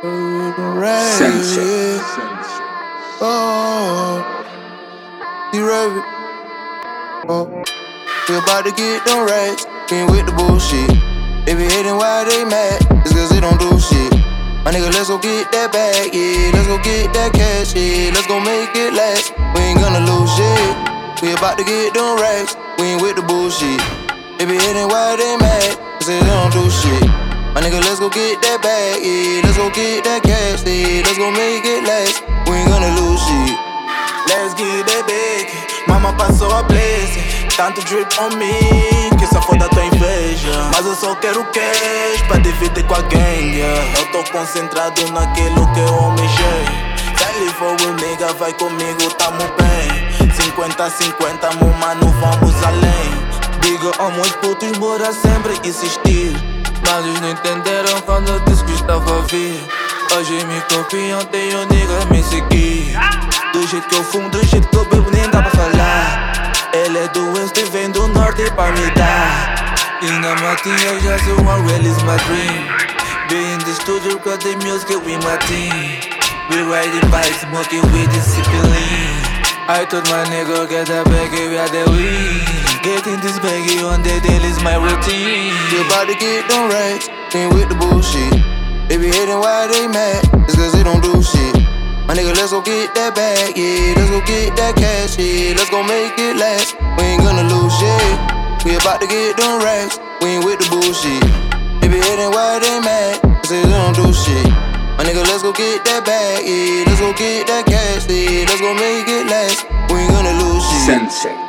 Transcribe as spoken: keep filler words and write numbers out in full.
Sensei. Oh, you ready? Oh, we about to get them racks. Ain't with the bullshit. They be hating why they mad. It's cause they don't do shit. My nigga, let's go get that bag, yeah. Let's go get that cash, yeah. Let's go make it last. We ain't gonna lose shit. We about to get them racks. We ain't with the bullshit. They be hating why they mad. Cause they don't do shit. My nigga, let's go get that bag, yeah. Let's go get that cash, yeah. Let's go make it last. We ain't gonna lose shit. Let's get that bag. Mama passou a blessing. Tanto drip on me que só foda tua inveja. Mas eu só quero cash pra dividir com a gang, yeah. Eu tô concentrado naquilo que eu almejei. Se ele for o nigga, vai comigo, tamo bem. Cinquenta a cinquenta, meu mano, vamos além. Digo a meus putos, bora sempre insistir. Mas eles não entenderam quando eu disse que estava a vir. Hoje me copiam, tem o nigga me seguir. Do jeito que eu fumo, do jeito que eu bebo, nem dá pra falar. Ele é do oeste e vem do norte pra me dar. E na matinha eu já sou uma real is my dream. Be in the studio, got the music with my team. We riding bikes, smoking weed, discipline. I told my nigga, get that baggy, we are the win. Getting this baggy on the daily is my routine. We about to get them racks, ain't with the bullshit. They be hating why they mad, it's cause they don't do shit. My nigga, let's go get that bag, yeah. Let's go get that cash, yeah. Let's go make it last. We ain't gonna lose shit. We about to get them racks, we ain't with the bullshit. They be hating why they mad, cause they don't do shit. My nigga, let's go get that bag, yeah. Let's go get that cash, yeah. Let's go make it last. We ain't gonna lose shit. Sensei.